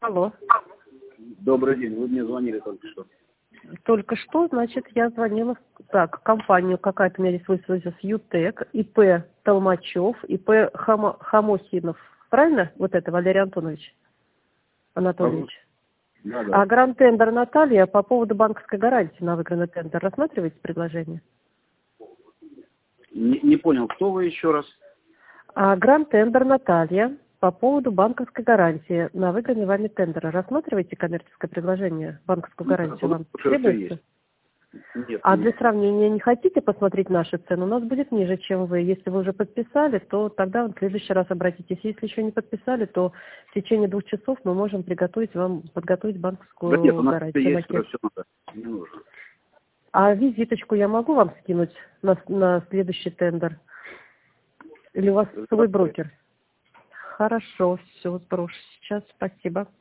Алло. Добрый день, вы мне звонили только что. Только что, значит, я звонила так, компанию какая-то у меня здесь высветилась, ЮТЭК, ИП Толмачев, ИП Хамохинов. Правильно? Вот это, Валерий Антонович Анатольевич. Да. А гранд-тендер Наталья по поводу банковской гарантии на выигранный тендер. Рассматриваете предложение? Не понял, кто вы еще раз? А гранд-тендер Наталья по поводу банковской гарантии на выигранный вами тендер. Рассматриваете коммерческое предложение? Банковскую гарантию вам требуется? Нет. А для сравнения не хотите посмотреть наши цены? У нас будет ниже, чем вы. Если вы уже подписали, то тогда в следующий раз обратитесь. Если еще не подписали, то в течение 2 часов мы можем подготовить банковскую Да нет, у нас гарантию. есть, все надо. Не нужно. А визиточку я могу вам скинуть на следующий тендер? Или у вас свой брокер? Хорошо, все, сброшу сейчас. Спасибо.